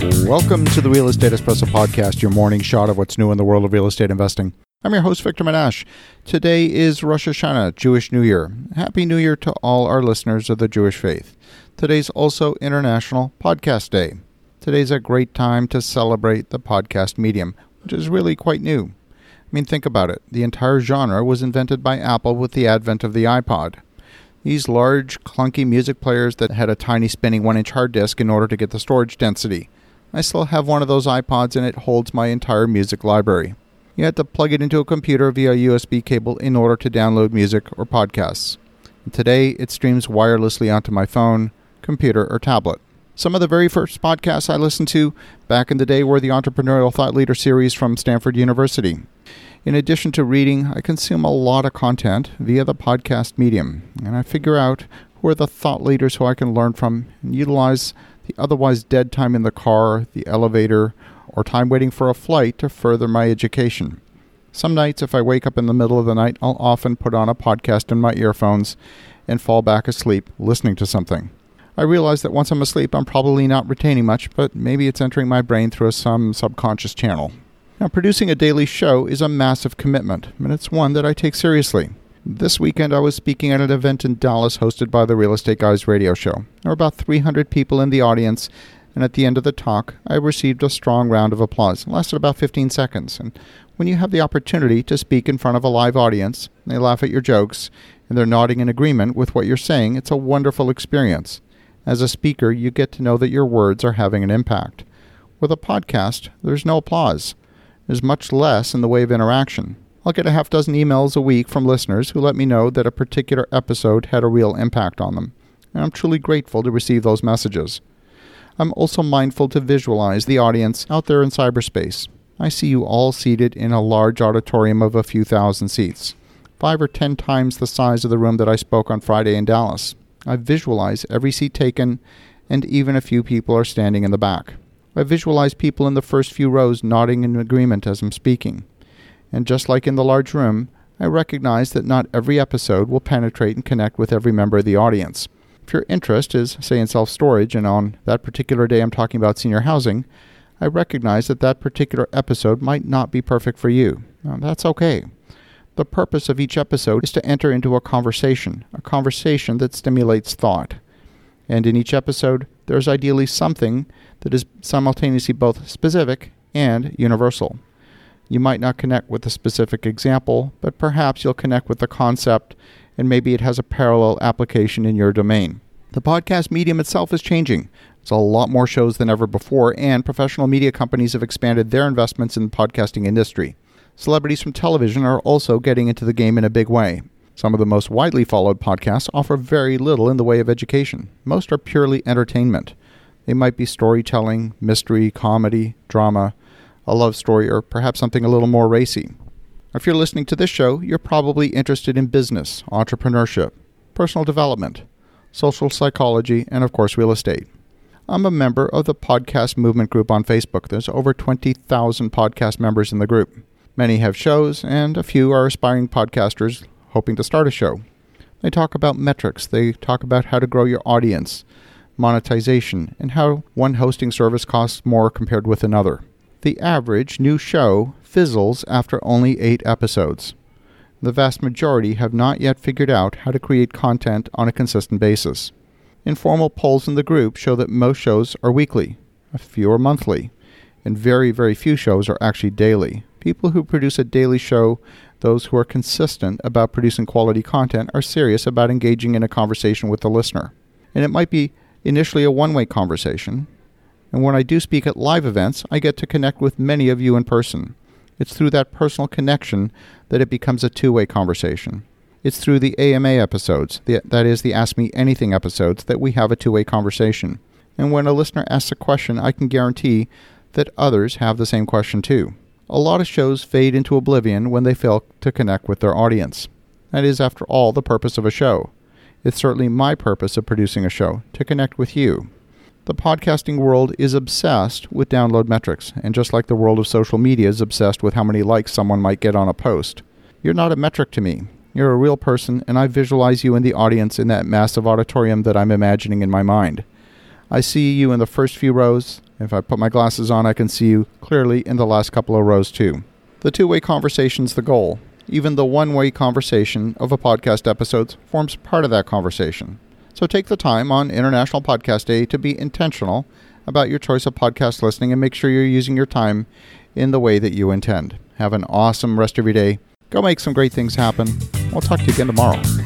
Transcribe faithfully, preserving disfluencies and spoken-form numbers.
Welcome to the Real Estate Espresso Podcast, your morning shot of what's new in the world of real estate investing. I'm your host, Victor Menashe. Today is Rosh Hashanah, Jewish New Year. Happy New Year to all our listeners of the Jewish faith. Today's also International Podcast Day. Today's a great time to celebrate the podcast medium, which is really quite new. I mean, think about it. The entire genre was invented by Apple with the advent of the iPod. These large, clunky music players that had a tiny spinning one-inch hard disk in order to get the storage density. I still have one of those iPods and it holds my entire music library. You had to plug it into a computer via a U S B cable in order to download music or podcasts. And today, it streams wirelessly onto my phone, computer, or tablet. Some of the very first podcasts I listened to back in the day were the Entrepreneurial Thought Leader series from Stanford University. In addition to reading, I consume a lot of content via the podcast medium, and I figure out who are the thought leaders who I can learn from and utilize the otherwise dead time in the car, the elevator, or time waiting for a flight to further my education. Some nights, if I wake up in the middle of the night, I'll often put on a podcast in my earphones and fall back asleep listening to something. I realize that once I'm asleep, I'm probably not retaining much, but maybe it's entering my brain through some subconscious channel. Now, producing a daily show is a massive commitment, and it's one that I take seriously. This weekend, I was speaking at an event in Dallas hosted by the Real Estate Guys radio show. There were about three hundred people in the audience, and at the end of the talk, I received a strong round of applause. It lasted about fifteen seconds, and when you have the opportunity to speak in front of a live audience, they laugh at your jokes, and they're nodding in agreement with what you're saying, it's a wonderful experience. As a speaker, you get to know that your words are having an impact. With a podcast, there's no applause. There's much less in the way of interaction. I'll get a half dozen emails a week from listeners who let me know that a particular episode had a real impact on them, and I'm truly grateful to receive those messages. I'm also mindful to visualize the audience out there in cyberspace. I see you all seated in a large auditorium of a few thousand seats, five or ten times the size of the room that I spoke on Friday in Dallas. I visualize every seat taken, and even a few people are standing in the back. I visualize people in the first few rows nodding in agreement as I'm speaking. And just like in the large room, I recognize that not every episode will penetrate and connect with every member of the audience. If your interest is, say, in self-storage, and on that particular day I'm talking about senior housing, I recognize that that particular episode might not be perfect for you. Now, that's okay. The purpose of each episode is to enter into a conversation, a conversation that stimulates thought. And in each episode, there's ideally something that is simultaneously both specific and universal. You might not connect with the specific example, but perhaps you'll connect with the concept, and maybe it has a parallel application in your domain. The podcast medium itself is changing. It's a lot more shows than ever before, and professional media companies have expanded their investments in the podcasting industry. Celebrities from television are also getting into the game in a big way. Some of the most widely followed podcasts offer very little in the way of education. Most are purely entertainment. They might be storytelling, mystery, comedy, drama, a love story, or perhaps something a little more racy. If you're listening to this show, you're probably interested in business, entrepreneurship, personal development, social psychology, and of course, real estate. I'm a member of the Podcast Movement group on Facebook. There's over twenty thousand podcast members in the group. Many have shows, and a few are aspiring podcasters hoping to start a show. They talk about metrics. They talk about how to grow your audience, monetization, and how one hosting service costs more compared with another. The average new show fizzles after only eight episodes. The vast majority have not yet figured out how to create content on a consistent basis. Informal polls in the group show that most shows are weekly, a few are monthly, and very, very few shows are actually daily. People who produce a daily show, those who are consistent about producing quality content, are serious about engaging in a conversation with the listener. And it might be initially a one-way conversation. And when I do speak at live events, I get to connect with many of you in person. It's through that personal connection that it becomes a two-way conversation. It's through the A M A episodes, the, that is the Ask Me Anything episodes, that we have a two-way conversation. And when a listener asks a question, I can guarantee that others have the same question too. A lot of shows fade into oblivion when they fail to connect with their audience. That is, after all, the purpose of a show. It's certainly my purpose of producing a show, to connect with you. The podcasting world is obsessed with download metrics, and just like the world of social media is obsessed with how many likes someone might get on a post. You're not a metric to me. You're a real person, and I visualize you in the audience in that massive auditorium that I'm imagining in my mind. I see you in the first few rows. If I put my glasses on, I can see you clearly in the last couple of rows too. The two-way conversation's the goal. Even the one-way conversation of a podcast episode forms part of that conversation. So take the time on International Podcast Day to be intentional about your choice of podcast listening and make sure you're using your time in the way that you intend. Have an awesome rest of your day. Go make some great things happen. We'll talk to you again tomorrow.